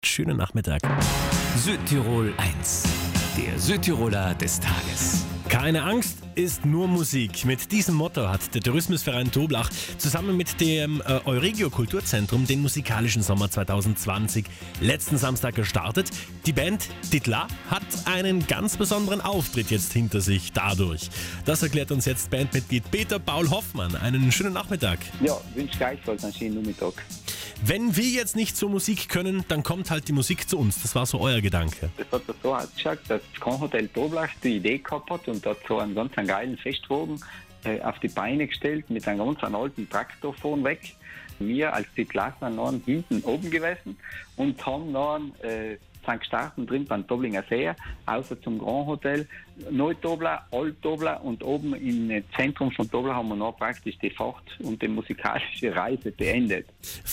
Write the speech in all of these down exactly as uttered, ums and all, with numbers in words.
Schönen Nachmittag. Südtirol eins. Der Südtiroler des Tages. Keine Angst ist nur Musik. Mit diesem Motto hat der Tourismusverein Toblach zusammen mit dem äh, Euregio Kulturzentrum den musikalischen Sommer zwanzig zwanzig letzten Samstag gestartet. Die Band Titla hat einen ganz besonderen Auftritt jetzt hinter sich dadurch. Das erklärt uns jetzt Bandmitglied Peter Paul Hoffmann. Einen schönen Nachmittag. Ja, wünsche gleichfalls einen schönen Nachmittag. Wenn wir jetzt nicht zur Musik können, dann kommt halt die Musik zu uns. Das war so euer Gedanke. Das hat so ausgeschaut, dass das Kronhotel Toblach die Idee gehabt hat und hat so einen ganz einen geilen Festwagen äh, auf die Beine gestellt mit einem ganz einen alten Traktor vornweg. Wir als Titla sind noch hinten oben gewesen und haben noch äh, sind gestartet drin beim Toblinger See, außer zum Grand Hotel, Neu-Tobla, Alt-Tobla und oben im Zentrum von Tobla haben wir noch praktisch die Fahrt und die musikalische Reise beendet.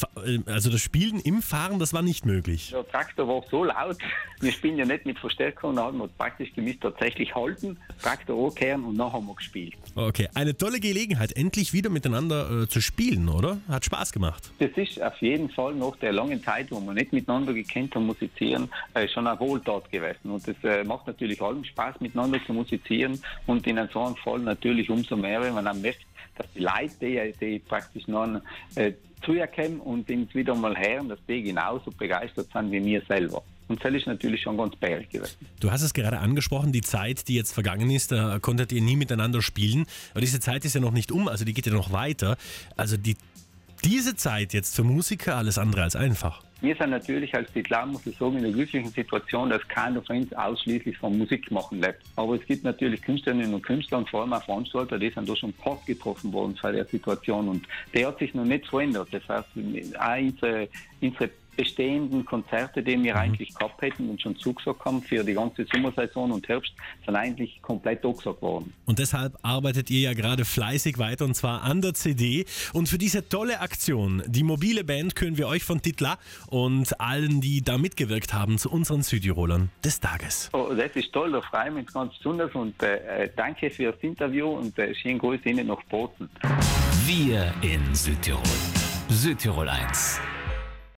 Also das Spielen im Fahren, das war nicht möglich? Der Traktor war so laut, wir spielen ja nicht mit Verstärkung, da haben wir praktisch gemisst tatsächlich halten, Traktor ankehren und dann haben wir gespielt. Okay, eine tolle Gelegenheit, endlich wieder miteinander äh, zu spielen, oder? Hat Spaß gemacht. Das ist auf jeden Fall nach der langen Zeit, wo wir nicht miteinander gekannt haben, musizieren, äh, schon eine Wohltat gewesen. Und das äh, macht natürlich allem Spaß, miteinander zu musizieren und in so einem Fall natürlich umso mehr, wenn man dann merkt, dass die Leute, die, die praktisch noch äh, zuerkennen und uns wieder mal hören, dass die genauso begeistert sind wie wir selber. Und das ist natürlich schon ganz bärig gewesen. Du hast es gerade angesprochen, die Zeit, die jetzt vergangen ist, da konntet ihr nie miteinander spielen. Aber diese Zeit ist ja noch nicht um, also die geht ja noch weiter. Also die, diese Zeit jetzt für Musiker alles andere als einfach. Wir sind natürlich als Titla, muss ich sagen, in der glücklichen Situation, dass keiner von uns ausschließlich von Musik machen lebt. Aber es gibt natürlich Künstlerinnen und Künstler und vor allem auch Veranstalter, die sind da schon hart getroffen worden von der Situation. Und der hat sich noch nicht verändert. Das heißt, auch unsere, unsere bestehenden Konzerte, die wir eigentlich gehabt hätten und schon zugesagt haben für die ganze Sommersaison und Herbst, sind eigentlich komplett abgesagt worden. Und deshalb arbeitet ihr ja gerade fleißig weiter und zwar an der C D. Und für diese tolle Aktion, die mobile Band, können wir euch von Titla und allen, die da mitgewirkt haben, zu unseren Südtirolern des Tages. Oh, das ist toll, da freue ich mich ganz besonders und äh, danke für das Interview und äh, schönen Gruß Ihnen nach Bozen. Wir in Südtirol. Südtirol eins.